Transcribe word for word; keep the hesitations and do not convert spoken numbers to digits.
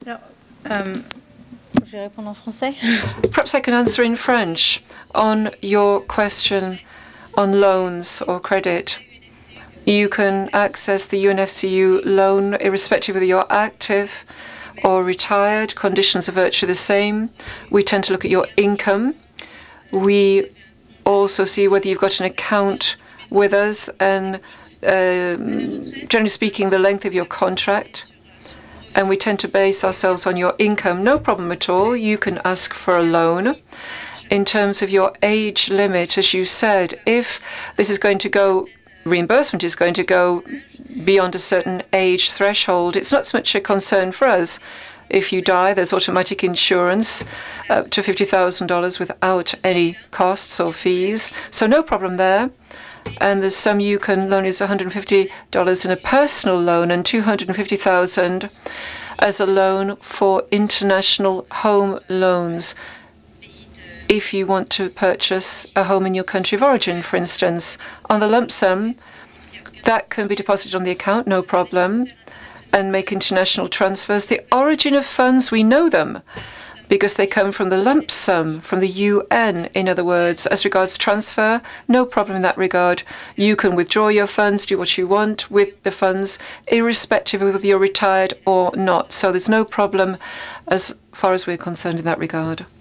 Um, Perhaps I can answer in French on your question on loans or credit. You can access the U N F C U loan irrespective of whether you're active or retired. Conditions are virtually the same. We tend to look at your income. We also see whether you've got an account with us and, uh, generally speaking, the length of your contract. And we tend to base ourselves on your income. No problem at all. You can ask for a loan. In terms of your age limit, as you said, if this is going to go, reimbursement is going to go beyond a certain age threshold, it's not so much a concern for us. If you die, there's automatic insurance up to fifty thousand dollars without any costs or fees. So no problem there. And there's some you can loan is one hundred fifty dollars in a personal loan and two hundred fifty thousand dollars as a loan for international home loans. If you want to purchase a home in your country of origin, for instance, on the lump sum, that can be deposited on the account, no problem, and make international transfers. The origin of funds, we know them because they come from the lump sum, from the U N, in other words. As regards transfer, no problem in that regard. You can withdraw your funds, do what you want with the funds, irrespective of whether you're retired or not. So there's no problem as far as we're concerned in that regard.